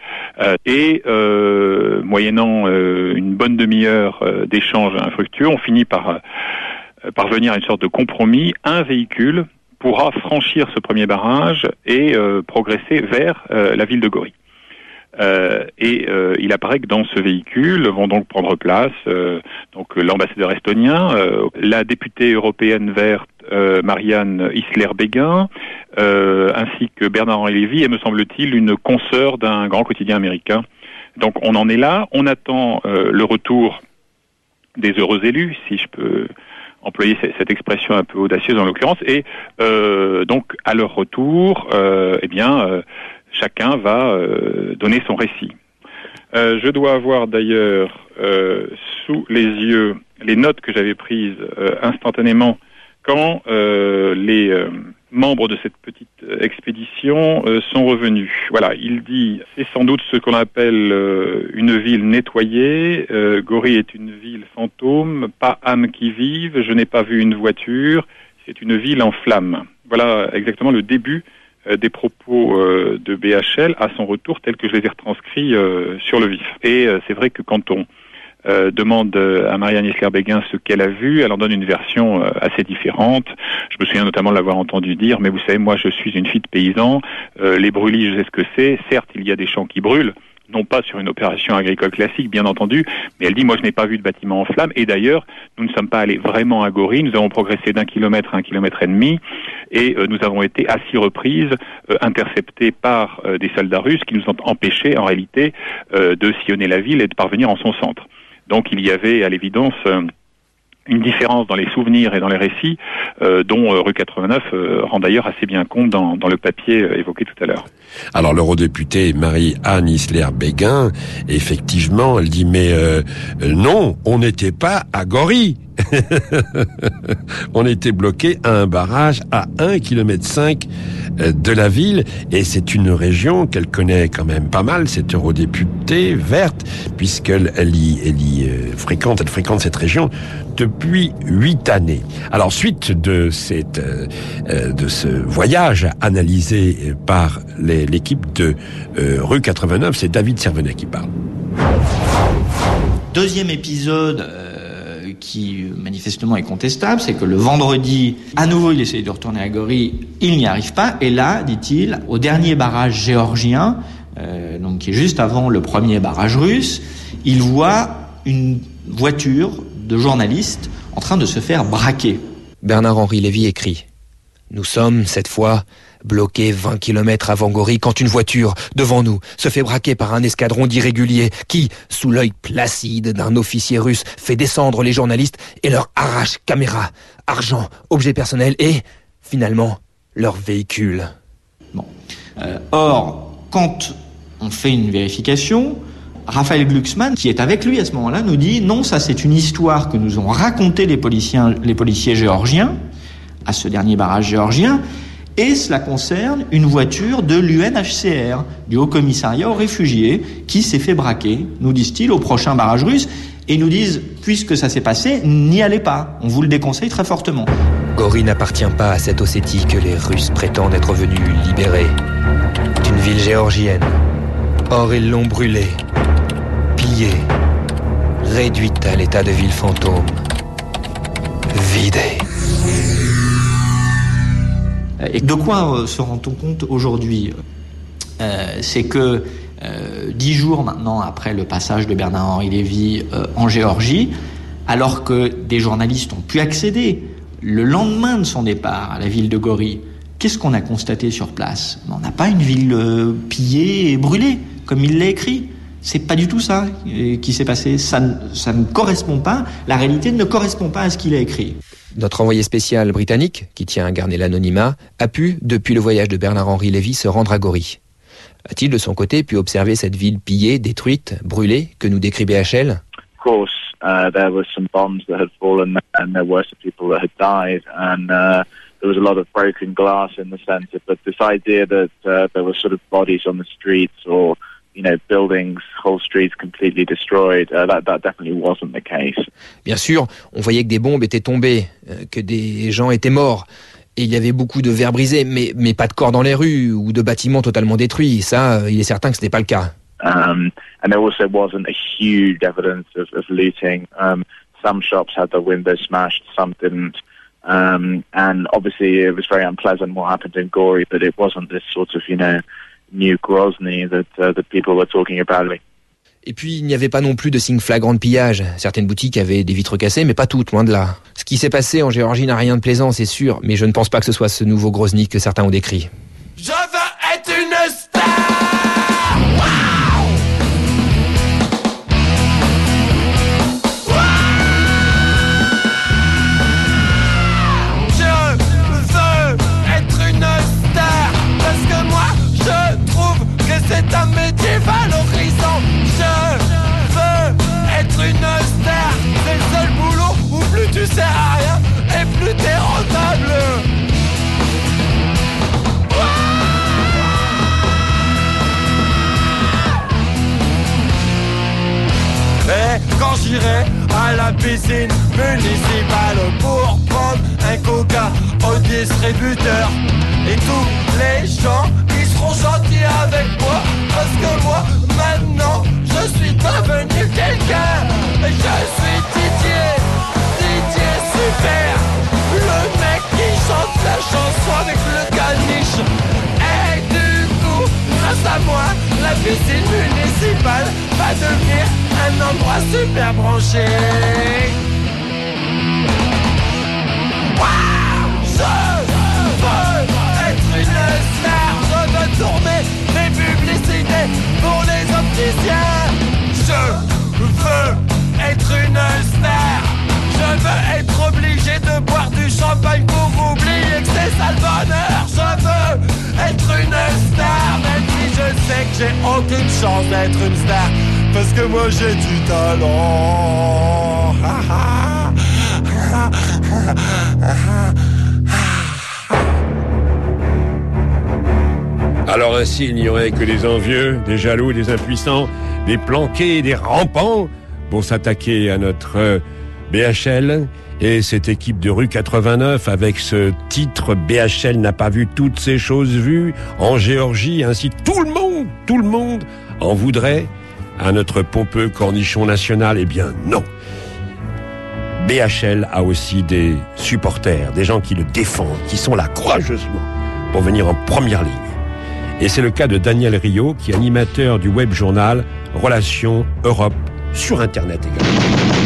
Moyennant une bonne demi-heure d'échanges infructueux, on finit par parvenir à une sorte de compromis. Un véhicule pourra franchir ce premier barrage et progresser vers la ville de Gori. Il apparaît que dans ce véhicule vont donc prendre place donc l'ambassadeur estonien, la députée européenne verte Marianne Isler-Béguin, ainsi que Bernard-Henri Lévy et, me semble-t-il, une consoeur d'un grand quotidien américain. Donc on en est là, on attend le retour des heureux élus, si je peux employer cette expression un peu audacieuse en l'occurrence, et donc à leur retour, chacun va donner son récit. Je dois avoir d'ailleurs sous les yeux les notes que j'avais prises instantanément quand les membres de cette petite expédition sont revenus. Voilà, il dit, c'est sans doute ce qu'on appelle une ville nettoyée. Gori est une ville fantôme, pas âme qui vive, je n'ai pas vu une voiture, c'est une ville en flammes. Voilà exactement le début des propos de BHL à son retour, tels que je les ai retranscrits sur le vif. Et c'est vrai que quand on demande à Marianne Hisler-Béguin ce qu'elle a vu, elle en donne une version assez différente. Je me souviens notamment de l'avoir entendu dire, mais vous savez, moi je suis une fille de paysan, les brûlis, je sais ce que c'est. Certes, il y a des champs qui brûlent, non pas sur une opération agricole classique, bien entendu, mais elle dit, moi je n'ai pas vu de bâtiment en flammes, et d'ailleurs, nous ne sommes pas allés vraiment à Gori, nous avons progressé d'1 kilomètre à 1,5 kilomètres, et nous avons été à 6 reprises interceptés par des soldats russes qui nous ont empêchés, en réalité, de sillonner la ville et de parvenir en son centre. Donc il y avait à l'évidence une différence dans les souvenirs et dans les récits dont Rue 89 rend d'ailleurs assez bien compte dans le papier évoqué tout à l'heure. Alors l'eurodéputée Marie-Anne Hisler-Béguin, effectivement, elle dit mais non, on n'était pas à Gori. On était bloqué à un barrage à 1,5 km de la ville, et c'est une région qu'elle connaît quand même pas mal, cette eurodéputée verte, puisqu'elle fréquente cette région depuis 8 années. Alors, suite de ce voyage analysé par l'équipe de Rue 89, c'est David Servenet qui parle. Deuxième épisode qui manifestement est contestable, c'est que le vendredi, à nouveau, il essaye de retourner à Gori, il n'y arrive pas, et là, dit-il, au dernier barrage géorgien, donc qui est juste avant le premier barrage russe, il voit une voiture de journalistes en train de se faire braquer. Bernard-Henri Lévy écrit « Nous sommes, cette fois, bloqués 20 km avant Gori quand une voiture, devant nous, se fait braquer par un escadron d'irréguliers qui, sous l'œil placide d'un officier russe, fait descendre les journalistes et leur arrache caméra, argent, objets personnels et, finalement, leur véhicule. » Bon. Or, quand on fait une vérification, Raphaël Glucksmann, qui est avec lui à ce moment-là, nous dit « Non, ça c'est une histoire que nous ont racontée les policiers géorgiens à ce dernier barrage géorgien, et cela concerne une voiture de l'UNHCR, du Haut Commissariat aux réfugiés, qui s'est fait braquer, nous disent-ils, au prochain barrage russe, et nous disent, puisque ça s'est passé, n'y allez pas, on vous le déconseille très fortement. Gori n'appartient pas à cette Ossétie que les Russes prétendent être venus libérer. C'est une ville géorgienne. Or, ils l'ont brûlée, pillée, réduite à l'état de ville fantôme, vidée. Et de quoi se rend-on compte aujourd'hui ? C'est que 10 jours maintenant après le passage de Bernard-Henri Lévy en Géorgie, alors que des journalistes ont pu accéder le lendemain de son départ à la ville de Gori, qu'est-ce qu'on a constaté sur place ? On n'a pas une ville pillée et brûlée, comme il l'a écrit. C'est pas du tout ça qui s'est passé. Ça ne correspond pas, la réalité ne correspond pas à ce qu'il a écrit. Notre envoyé spécial britannique, qui tient à garder l'anonymat, a pu, depuis le voyage de Bernard-Henri Lévy, se rendre à Gori. A-t-il de son côté pu observer cette ville pillée, détruite, brûlée, que nous décrit BHL ? Of course, there were some bombs that had fallen and there were some people that had died and there was a lot of broken glass in the centre, but this idea that there were sort of bodies on the streets or buildings, whole streets completely destroyed, that definitely wasn't the case. Bien sûr, on voyait que des bombes étaient tombées, que des gens étaient morts, et il y avait beaucoup de verres brisés, mais pas de corps dans les rues ou de bâtiments totalement détruits. Ça, il est certain que ce n'était pas le cas. And there also wasn't a huge evidence of looting. Some shops had their windows smashed, some didn't. And obviously it was very unpleasant what happened in Gori, but it wasn't this sort of, New Grozny that people were talking about. Et puis, il n'y avait pas non plus de signes flagrants de pillage. Certaines boutiques avaient des vitres cassées, mais pas toutes, loin de là. Ce qui s'est passé en Géorgie n'a rien de plaisant, c'est sûr, mais je ne pense pas que ce soit ce nouveau Grozny que certains ont décrit. Je veux être une star! C'est un métier valorisant. Je veux être une star. C'est le seul boulot où plus tu sers à rien et plus t'es rentable. piscine municipale pour prendre un coca au distributeur. Et tous les gens, ils seront gentils avec moi, parce que moi, maintenant, je suis devenu quelqu'un. Et je suis Didier Super, le mec qui chante la chanson avec le caniche. Et du coup, grâce à moi, la piscine municipale va devenir un endroit super branché. Wow, je veux être une star, je veux tourner des publicités pour les opticiens. Je veux être une star, je veux être obligé de boire du champagne pour oublier que c'est ça le bonheur. Je veux être une star, même si je sais que j'ai aucune chance d'être une star, parce que moi j'ai du talent. Alors ainsi, il n'y aurait que des envieux, des jaloux, des impuissants, des planqués, des rampants pour s'attaquer à notre BHL. Et cette équipe de rue 89 avec ce titre « BHL n'a pas vu toutes ces choses vues en Géorgie », ainsi tout le monde en voudrait à notre pompeux cornichon national. Eh bien non. BHL a aussi des supporters, des gens qui le défendent, qui sont là courageusement pour venir en première ligne. Et c'est le cas de Daniel Riot, qui est animateur du web journal Relations Europe sur Internet également.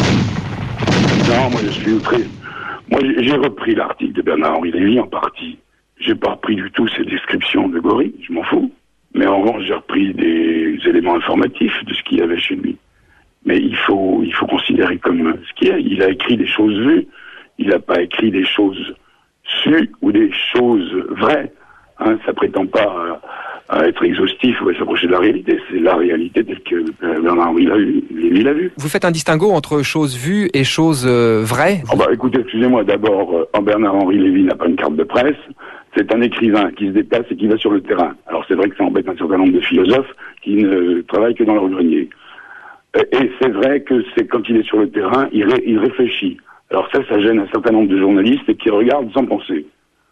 Non, moi je suis outré. Moi j'ai repris l'article de Bernard-Henri Lévy en partie. J'ai pas repris du tout ses descriptions de Gori, je m'en fous. Mais en revanche, j'ai repris des éléments informatifs de ce qu'il y avait chez lui. Mais il faut considérer comme ce qu'il y a. Il a écrit des choses vues, il n'a pas écrit des choses sues ou des choses vraies. Hein, ça prétend pas à être exhaustif ou à s'approcher de la réalité. C'est la réalité telle que Bernard-Henri Lévy l'a vue. Vous faites un distinguo entre choses vues et choses vraies? Oh bah écoutez, excusez-moi, d'abord, Bernard-Henri Lévy n'a pas une carte de presse. C'est un écrivain qui se déplace et qui va sur le terrain. Alors c'est vrai que ça embête un certain nombre de philosophes qui ne travaillent que dans leur grenier. Et c'est vrai que c'est quand il est sur le terrain, il réfléchit. Alors ça gêne un certain nombre de journalistes qui regardent sans penser.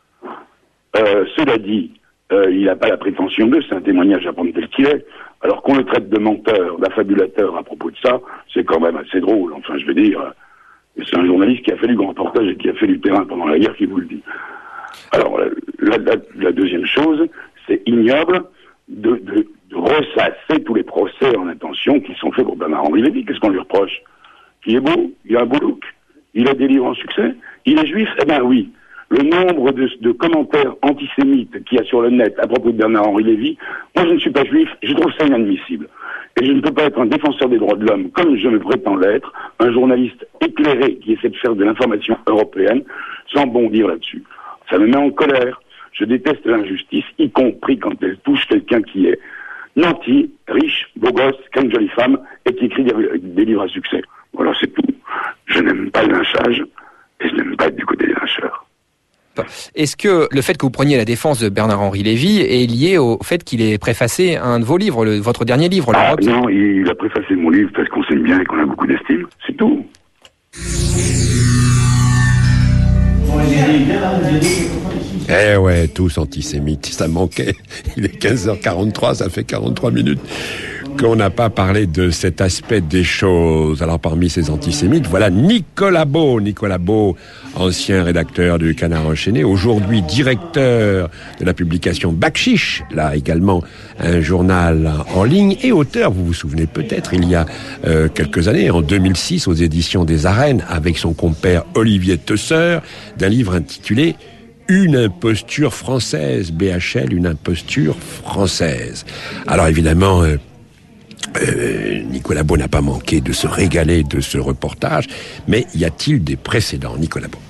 Cela dit, il n'a pas la prétention c'est un témoignage à prendre tel qu'il est. Alors qu'on le traite de menteur, d'affabulateur à propos de ça, c'est quand même assez drôle. Enfin, je veux dire, c'est un journaliste qui a fait du grand reportage et qui a fait du terrain pendant la guerre qui vous le dit. Alors, la deuxième chose, c'est ignoble de ressasser tous les procès en intention qui sont faits pour Bernard-Henri Lévy. Qu'est-ce qu'on lui reproche? Il est beau, il a un beau look, il a des livres en succès, il est juif? Eh ben oui. Le nombre de commentaires antisémites qu'il y a sur le net à propos de Bernard-Henri Lévy, moi je ne suis pas juif, je trouve ça inadmissible. Et je ne peux pas être un défenseur des droits de l'homme comme je me prétends l'être, un journaliste éclairé qui essaie de faire de l'information européenne sans bondir là-dessus. Ça me met en colère. Je déteste l'injustice, y compris quand elle touche quelqu'un qui est nanti, riche, beau gosse, qui a une jolie femme et qui écrit des livres à succès. Voilà, c'est tout. Je n'aime pas le lynchage et je n'aime pas être du côté des lyncheurs. Est-ce que le fait que vous preniez la défense de Bernard-Henri Lévy est lié au fait qu'il ait préfacé un de vos livres, votre dernier livre, l'Europe? Non, il a préfacé mon livre parce qu'on s'aime bien et qu'on a beaucoup d'estime. C'est tout. Eh ouais, tous antisémites, ça manquait. Il est 15h43, ça fait 43 minutes qu'on n'a pas parlé de cet aspect des choses. Alors parmi ces antisémites, voilà Nicolas Beau, ancien rédacteur du Canard enchaîné, aujourd'hui directeur de la publication Bakchiche, là également un journal en ligne, et auteur, vous vous souvenez peut-être, il y a quelques années, en 2006, aux éditions des Arènes, avec son compère Olivier Tesser, d'un livre intitulé Une imposture française, BHL, une imposture française. Alors évidemment, Nicolas Beau n'a pas manqué de se régaler de ce reportage, mais y a-t-il des précédents, Nicolas Beau?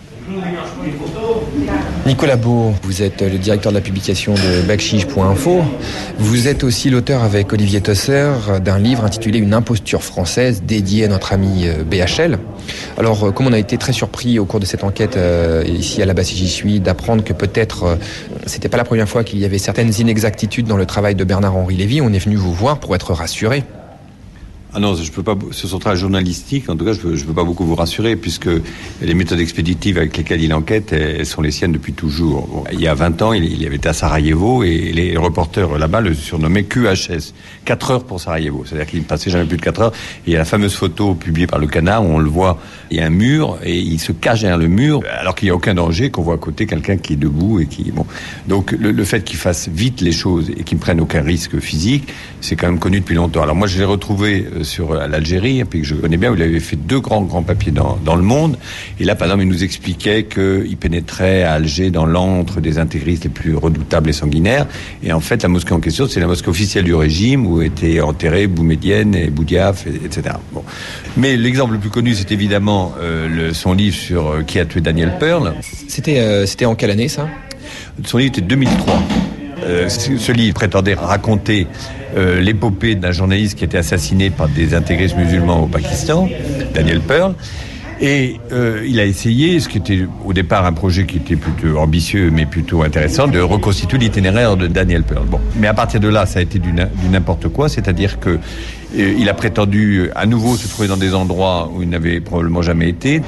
Nicolas Beau, vous êtes le directeur de la publication de Bakchiche.info. Vous êtes aussi l'auteur avec Olivier Tesser d'un livre intitulé Une imposture française dédié à notre ami BHL. Alors, comme on a été très surpris au cours de cette enquête ici à la base j'y suis, d'apprendre que peut-être c'était pas la première fois qu'il y avait certaines inexactitudes dans le travail de Bernard-Henri Lévy, on est venu vous voir pour être rassuré. Ah non, je peux pas. Sur son travail journalistique, en tout cas, je peux pas beaucoup vous rassurer, puisque les méthodes expéditives avec lesquelles il enquête, elles sont les siennes depuis toujours. Bon, il y a 20 ans, il avait été à Sarajevo et les reporters là-bas le surnommaient QHS, 4 heures pour Sarajevo. C'est-à-dire qu'il ne passait jamais plus de 4 heures. Et il y a la fameuse photo publiée par Le Canard où on le voit, il y a un mur et il se cache derrière le mur, alors qu'il n'y a aucun danger, qu'on voit à côté quelqu'un qui est debout et qui, bon. Donc le fait qu'il fasse vite les choses et qu'il ne prenne aucun risque physique, c'est quand même connu depuis longtemps. Alors moi, je l'ai retrouvé sur l'Algérie, un pays que je connais bien, où il avait fait 2 grands papiers dans Le Monde. Et là, par exemple, il nous expliquait qu'il pénétrait à Alger dans l'antre des intégristes les plus redoutables et sanguinaires. Et en fait, la mosquée en question, c'est la mosquée officielle du régime où étaient enterrés Boumedienne et Boudiaf, etc. Bon. Mais l'exemple le plus connu, c'est évidemment son livre sur qui a tué Daniel Pearl. C'était en quelle année, ça ? Son livre était 2003. Ce livre prétendait raconter l'épopée d'un journaliste qui a été assassiné par des intégristes musulmans au Pakistan, Daniel Pearl. Et il a essayé, ce qui était au départ un projet qui était plutôt ambitieux mais plutôt intéressant, de reconstituer l'itinéraire de Daniel Pearl. Bon, mais à partir de là, ça a été du n'importe quoi, c'est-à-dire que il a prétendu à nouveau se trouver dans des endroits où il n'avait probablement jamais été.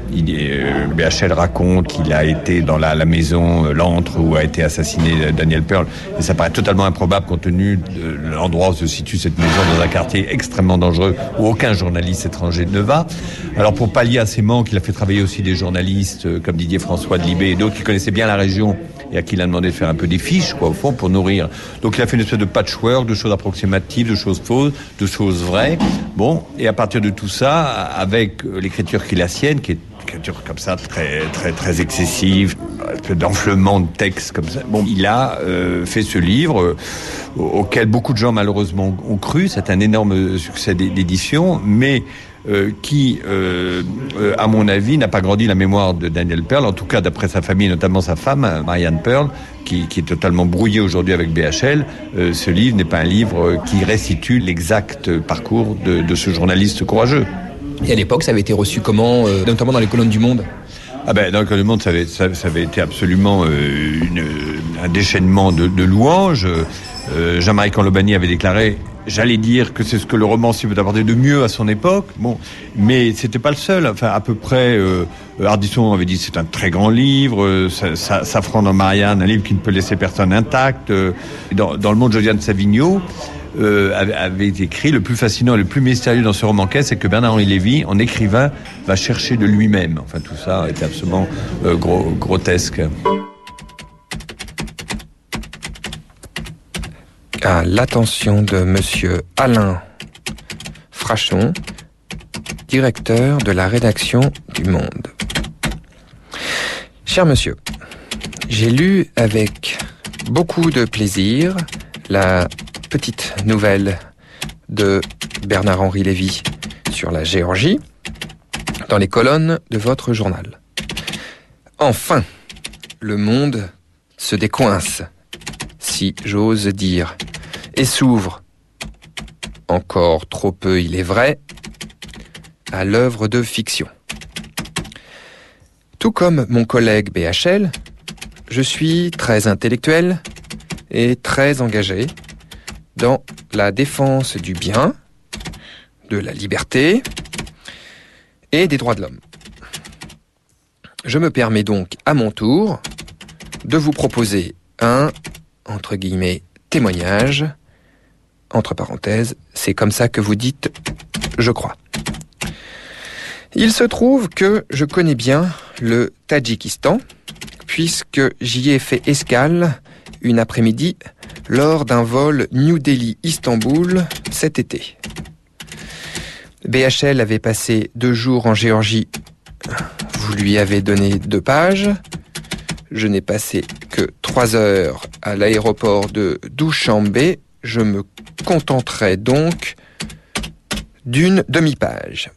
BHL raconte qu'il a été dans la maison, l'antre où a été assassiné Daniel Pearl. Et ça paraît totalement improbable compte tenu de l'endroit où se situe cette maison, dans un quartier extrêmement dangereux où aucun journaliste étranger ne va. Alors pour pallier à ces manques, il a fait travailler aussi des journalistes comme Didier François de Libé et d'autres qui connaissaient bien la région et à qui il a demandé de faire un peu des fiches, au fond, pour nourrir. Donc il a fait une espèce de patchwork, de choses approximatives, de choses fausses, de choses vraies. Bon, et à partir de tout ça, avec l'écriture qui est la sienne, qui est écriture comme ça, très, très, très excessive, un peu d'enflement de texte comme ça. Bon, il a fait ce livre auquel beaucoup de gens malheureusement ont cru. C'est un énorme succès d'édition, mais qui, à mon avis, n'a pas grandi la mémoire de Daniel Pearl, en tout cas d'après sa famille, notamment sa femme, Marianne Pearl, qui est totalement brouillée aujourd'hui avec BHL. Ce livre n'est pas un livre qui restitue l'exact parcours de ce journaliste courageux. Et à l'époque, ça avait été reçu comment, notamment dans les colonnes du Monde ? Ah ben, dans les colonnes du Monde, ça avait été absolument un déchaînement de louanges. Jean-Marie Canlobani avait déclaré, j'allais dire que c'est ce que le romancier peut apporter de mieux à son époque. Bon, mais c'était pas le seul. Enfin, à peu près, Ardisson avait dit c'est un très grand livre. Safran dans Marianne, un livre qui ne peut laisser personne intact. Dans Le Monde, Josiane Savigno avait écrit le plus fascinant et le plus mystérieux dans ce roman qu'est, c'est que Bernard-Henri Lévy, en écrivain, va chercher de lui-même. Enfin, tout ça était absolument grotesque. À l'attention de monsieur Alain Frachon, directeur de la rédaction du Monde. Cher monsieur, j'ai lu avec beaucoup de plaisir la petite nouvelle de Bernard-Henri Lévy sur la Géorgie dans les colonnes de votre journal. Enfin, le Monde se décoince, si j'ose dire, et s'ouvre, encore trop peu il est vrai, à l'œuvre de fiction. Tout comme mon collègue BHL, je suis très intellectuel et très engagé dans la défense du bien, de la liberté et des droits de l'homme. Je me permets donc à mon tour de vous proposer un, entre guillemets, témoignage, entre parenthèses, c'est comme ça que vous dites, je crois. Il se trouve que je connais bien le Tadjikistan, puisque j'y ai fait escale une après-midi lors d'un vol New Delhi-Istanbul cet été. BHL avait passé 2 jours en Géorgie. Vous lui avez donné 2 pages. Je n'ai passé que 3 heures à l'aéroport de Dushanbe. Je me contenterai donc d'une demi-page.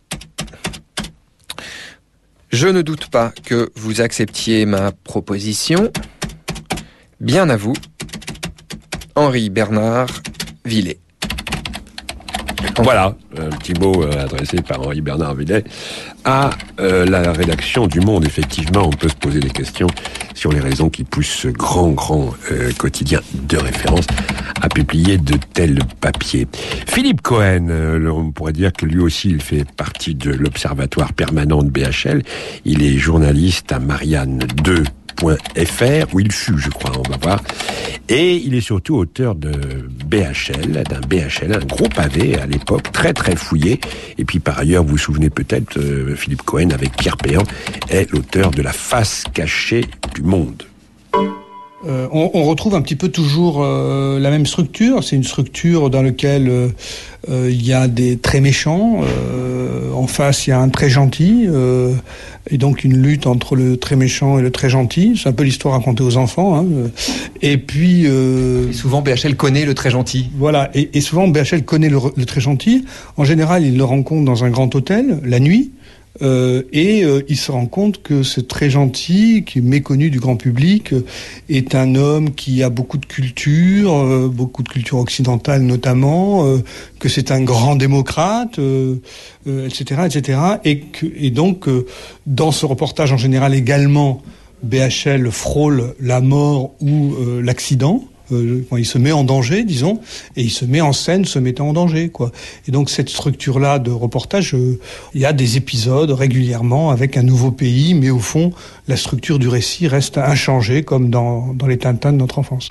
Je ne doute pas que vous acceptiez ma proposition. Bien à vous, Henri Bernard Villet. Voilà, un petit mot adressé par Henri-Bernard Villet à la rédaction du Monde. Effectivement, on peut se poser des questions sur les raisons qui poussent ce grand quotidien de référence à publier de tels papiers. Philippe Cohen, on pourrait dire que lui aussi, il fait partie de l'Observatoire permanent de BHL. Il est journaliste à Marianne2.fr, où il fut, je crois, on va voir. Et il est surtout auteur de BHL, un gros pavé à l'époque, très très fouillé. Et puis par ailleurs, vous vous souvenez peut-être, Philippe Cohen, avec Pierre Péan, est l'auteur de La face cachée du monde. On retrouve un petit peu toujours la même structure. C'est une structure dans laquelle il y a des très méchants. En face, il y a un très gentil. Et donc une lutte entre le très méchant et le très gentil. C'est un peu l'histoire racontée aux enfants. Hein. Et puis... Et souvent, BHL connaît le très gentil. Voilà. Et souvent, BHL connaît le très gentil. En général, il le rencontre dans un grand hôtel, la nuit. Il se rend compte que ce très gentil, qui est méconnu du grand public, est un homme qui a beaucoup de culture occidentale notamment, que c'est un grand démocrate, etc. Et donc, dans ce reportage en général également, BHL frôle la mort ou l'accident. Il se met en danger, disons, et il se met en scène se mettant en danger, quoi. Et donc cette structure-là de reportage, il y a des épisodes régulièrement avec un nouveau pays, mais au fond, la structure du récit reste inchangée, comme dans les Tintins de notre enfance.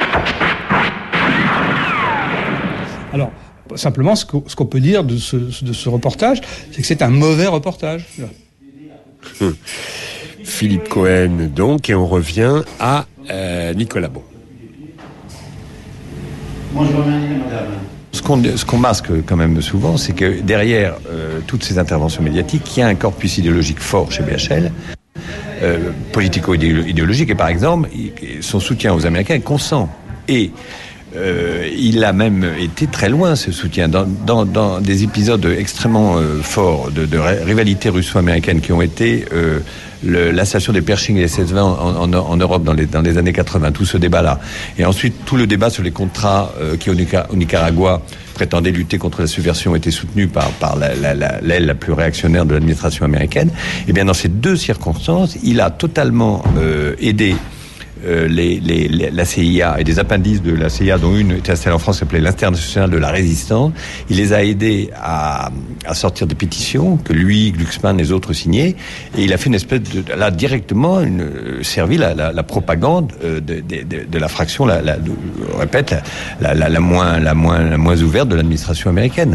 Alors, simplement, ce qu'on peut dire de ce reportage, c'est que c'est un mauvais reportage. Philippe Cohen, donc, et on revient à Nicolas Beau. Bonjour, madame. Ce qu'on masque quand même souvent, c'est que derrière toutes ces interventions médiatiques, il y a un corpus idéologique fort chez BHL, politico-idéologique, et par exemple, son soutien aux Américains est constant. Et il a même été très loin, ce soutien, dans des épisodes extrêmement forts de rivalité russo-américaine qui ont été l'assassination des Pershing et des 16-20 en Europe dans les années 80, tout ce débat-là. Et ensuite, tout le débat sur les contrats qui, au Nicaragua, prétendaient lutter contre la subversion, était soutenu par l'aile la plus réactionnaire de l'administration américaine. Et bien, dans ces deux circonstances, il a totalement aidé la CIA et des appendices de la CIA, dont une était installée en France, s'appelait l'Internationale de la Résistance. Il les a aidés à sortir des pétitions que lui, Glucksmann et les autres signaient, et il a fait une espèce là directement servi la propagande de la fraction, je répète, la moins ouverte de l'administration américaine.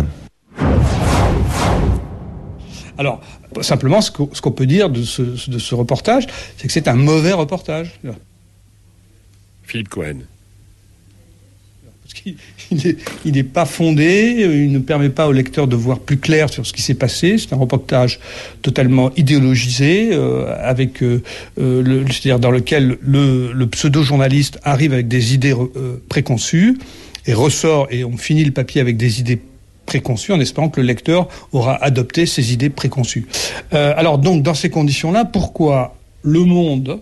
Alors, simplement, ce qu'on peut dire de ce reportage, c'est que c'est un mauvais reportage. Philippe Cohen. Parce qu'il n'est pas fondé, il ne permet pas au lecteur de voir plus clair sur ce qui s'est passé. C'est un reportage totalement idéologisé, c'est-à-dire dans lequel le pseudo-journaliste arrive avec des idées préconçues et ressort, et on finit le papier avec des idées préconçues en espérant que le lecteur aura adopté ces idées préconçues. Alors donc, dans ces conditions-là, pourquoi Le Monde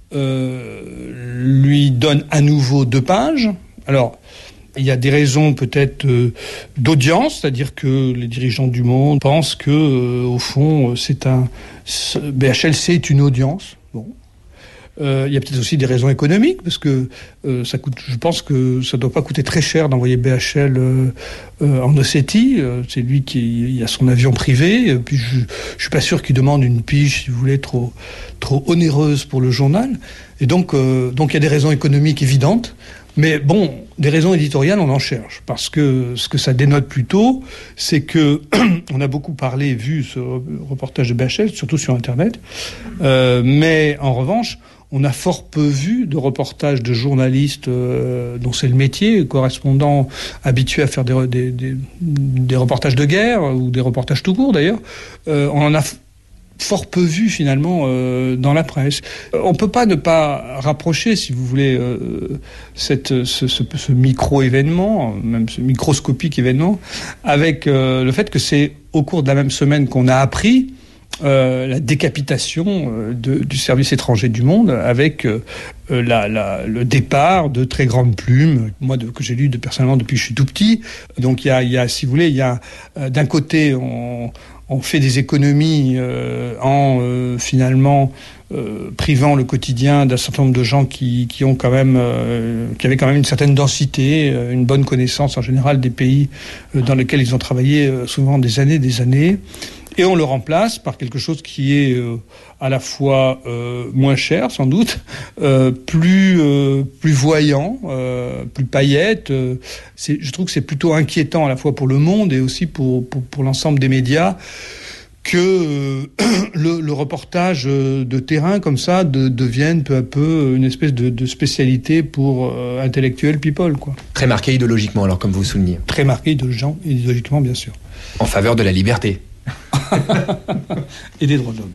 lui donne à nouveau 2 pages? Alors, il y a des raisons peut-être d'audience, c'est-à-dire que les dirigeants du Monde pensent que, au fond, BHL, c'est une audience. Bon. Il y a peut-être aussi des raisons économiques, parce que ça coûte. Je pense que ça ne doit pas coûter très cher d'envoyer BHL en Ossétie. C'est lui qui a son avion privé. Puis je suis pas sûr qu'il demande une pige, si vous voulez, trop onéreuse pour le journal. Et donc il y a des raisons économiques évidentes. Mais bon, des raisons éditoriales, on en cherche. Parce que ce que ça dénote plutôt, c'est que on a beaucoup parlé, vu ce reportage de BHL, surtout sur Internet. Mais en revanche, on a fort peu vu de reportages de journalistes dont c'est le métier, correspondants habitués à faire des reportages de guerre, ou des reportages tout court d'ailleurs. On en a fort peu vu finalement dans la presse. On peut pas ne pas rapprocher, si vous voulez, ce micro-événement, même ce microscopique événement, avec le fait que c'est au cours de la même semaine qu'on a appris la décapitation du service étranger du monde avec le départ de très grandes plumes, que j'ai lu personnellement depuis que je suis tout petit. Donc il y a, si vous voulez, d'un côté on fait des économies en finalement privant le quotidien d'un certain nombre de gens qui avaient quand même une certaine densité, une bonne connaissance en général des pays dans lesquels ils ont travaillé souvent des années. Et on le remplace par quelque chose qui est à la fois moins cher, sans doute, plus voyant, plus paillette. Je trouve que c'est plutôt inquiétant à la fois pour le monde et aussi pour l'ensemble des médias que le reportage de terrain comme ça devienne peu à peu une espèce de spécialité pour intellectuels people, quoi. Très marqué idéologiquement, alors, comme vous soulignez. Très marqué idéologiquement, bien sûr. En faveur de la liberté. Et des droits de l'homme.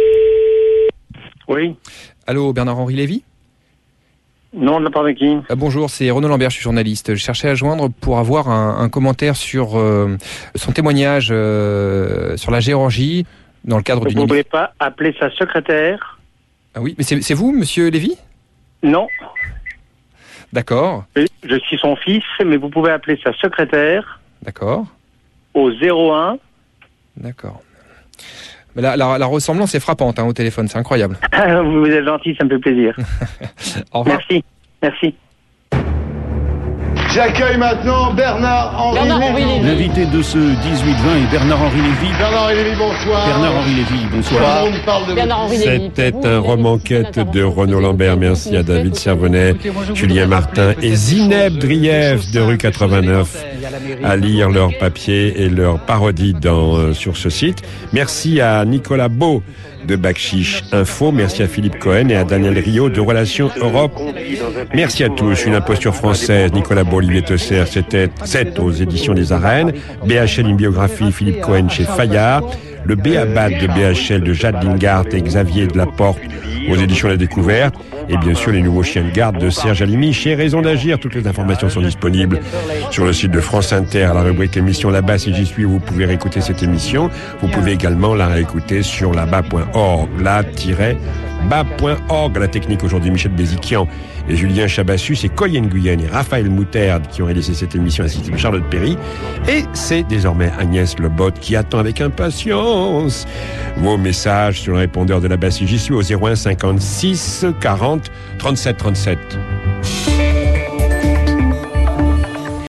Oui. Allô, Bernard-Henri Lévy ? Non, on n'a pas avec qui. Bonjour, c'est Renaud Lambert, je suis journaliste. Je cherchais à joindre pour avoir un commentaire sur son témoignage sur la Géorgie dans le cadre d'une... Vous ne pouvez pas appeler sa secrétaire ? Ah oui, mais c'est vous, monsieur Lévy ? Non. D'accord. Je suis son fils, mais vous pouvez appeler sa secrétaire. D'accord. Au 01. D'accord. Mais la ressemblance est frappante au téléphone, c'est incroyable. Vous êtes gentil, ça me fait plaisir. Au revoir. Merci. J'accueille maintenant Bernard-Henri Lévy. L'invité de ce 18-20 est Bernard-Henri Lévy. Bernard-Henri Lévy, bonsoir. Bernard-Henri Lévy, bonsoir. Tout le monde parle de Bernard-Henri Lévy. C'était un roman-quête de Renaud Lambert. Merci à David Servonnet, Julien Martin et Zineb Drief de rue 89 à lire leurs papiers et leurs parodies sur ce site. Merci à Nicolas Beau de Bakchiche Info. Merci à Philippe Cohen et à Daniel Rio de Relations Europe. Merci à tous. Une imposture française, Nicolas Beau, Olivier Tesser, c'est aux éditions des Arènes. BHL, une biographie, Philippe Cohen chez Fayard. Le Béabat de BHL de Jade Lingard et Xavier Delaporte aux éditions La Découverte. Et bien sûr, les nouveaux chiens de garde de Serge Halimi chez Raison d'Agir. Toutes les informations sont disponibles sur le site de France Inter, à la rubrique émission Là-bas, si j'y suis, vous pouvez réécouter cette émission. Vous pouvez également la réécouter sur là-bas.org, la-bas.org. La technique aujourd'hui, Michel Béziquian et Julien Chabassus, et Collier Nguyen et Raphaël Moutarde qui ont réalisé cette émission, ainsi que Charlotte Perry. Et c'est désormais Agnès Lebot qui attend avec impatience vos messages sur le répondeur de Là-bas, si j'y suis, au 01 56 40 37 37.